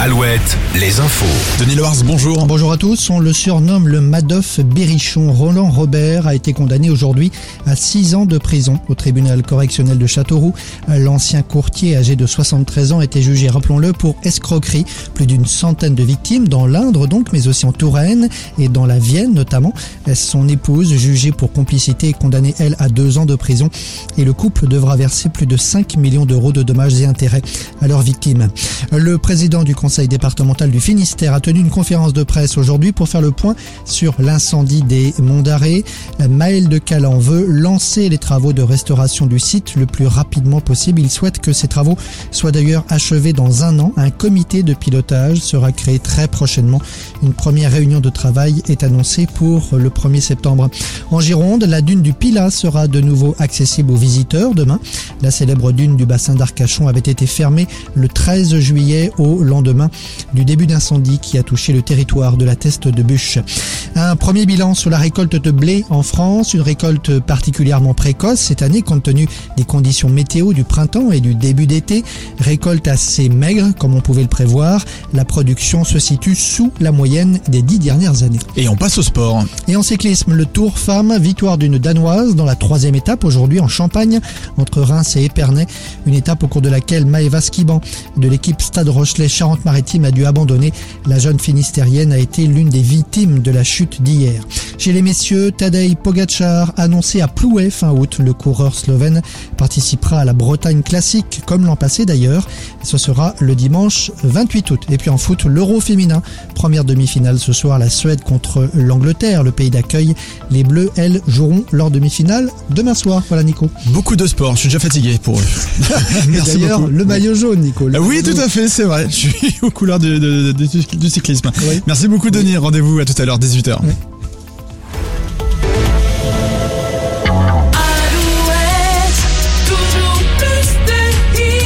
Alouette, les infos. Denis Loars, bonjour. Bonjour à tous, on le surnomme le Madoff Berrichon. Roland Robert a été condamné aujourd'hui à 6 ans de prison au tribunal correctionnel de Châteauroux. L'ancien courtier âgé de 73 ans était jugé, rappelons-le, pour escroquerie. Plus d'une centaine de victimes dans l'Indre donc, mais aussi en Touraine et dans la Vienne notamment. Son épouse, jugée pour complicité, est condamnée elle à 2 ans de prison et le couple devra verser plus de 5 millions d'euros de dommages et intérêts à leurs victimes. Le président du conseil départemental du Finistère a tenu une conférence de presse aujourd'hui pour faire le point sur l'incendie des Monts d'Arrée. Maël de Calan veut lancer les travaux de restauration du site le plus rapidement possible. Il souhaite que ces travaux soient d'ailleurs achevés dans 1 an. Un comité de pilotage sera créé très prochainement. Une première réunion de travail est annoncée pour le 1er septembre. En Gironde, la dune du Pilat sera de nouveau accessible aux visiteurs demain. La célèbre dune du bassin d'Arcachon avait été fermée le 13 juillet au lendemain du début d'incendie qui a touché le territoire de la Teste de Buch. Un premier bilan sur la récolte de blé en France, une récolte particulièrement précoce cette année compte tenu des conditions météo du printemps et du début d'été. Récolte assez maigre comme on pouvait le prévoir. La production se situe sous la moyenne des 10 dernières années. Et on passe au sport. Et en cyclisme, le Tour Femmes, victoire d'une Danoise dans la 3e étape aujourd'hui en Champagne entre Reims et Épernay. Une étape au cours de laquelle Maëva Skiban de l'équipe Stade Rochelet Charente-Maritime a dû abandonner. La jeune Finistérienne a été l'une des victimes de la chute d'hier. Chez les messieurs, Tadej Pogačar annoncé à Plouay fin août. Le coureur slovène participera à la Bretagne Classique comme l'an passé d'ailleurs. Ce sera le dimanche 28 août. Et puis en foot, l'Euro féminin. Première demi-finale ce soir, la Suède contre l'Angleterre, le pays d'accueil. Les Bleus, elles, joueront leur demi-finale demain soir. Voilà Nico. Beaucoup de sport, je suis déjà fatigué pour eux. Merci d'ailleurs, beaucoup. Le maillot jaune Nico. Oui, tout à fait, c'est vrai. Je suis aux couleurs du cyclisme. Oui. Merci beaucoup Denis, rendez-vous à tout à l'heure, 18h. Oui.